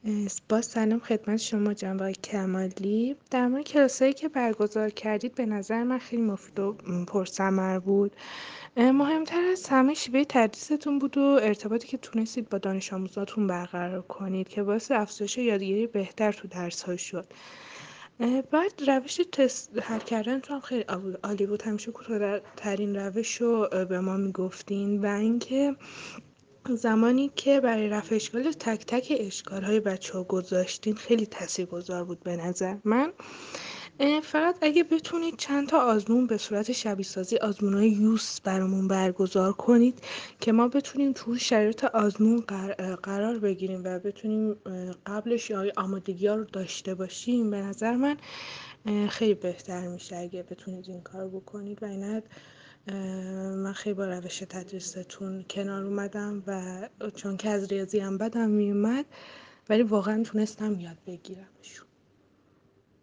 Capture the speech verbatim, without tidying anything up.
اه، با سلام خدمت شما جناب آقای کمالی. در مورد کلاسایی که برگزار کردید به نظر من خیلی مفید و م، پرثمر بود. اه، مهمتر از همه شیوه تدریستون بود و ارتباطی که تونستید با دانش آموزاتون برقرار کنید که باعث افزایش یادگیری بهتر تو درس‌ها شد. اه، بعد روش تست حل کردنتون هم خیلی عالی عالی بود. همیشه کوتاه‌ترین روش رو اه، به ما میگفتین و اینکه زمانی که برای رفع اشکال تک تک اشکال‌های بچه‌ها گذاشتین خیلی تاثیرگذار بود به نظر من. اه، فقط اگه بتونید چند تا آزمون به صورت شبیه سازی آزمونای یوس برامون برگزار کنید که ما بتونیم تو شرایط آزمون قر- اه، قرار بگیریم و بتونیم اه، قبلش یا آمادگی ها رو داشته باشیم، به نظر من اه، خیلی بهتر میشه اگه بتونید این کار بکنید. و اینت من خیلی با روش تدریستون کنار اومدم و چون که از ریاضی هم بدم میومد ولی واقعا تونستم یاد بگیرمشون.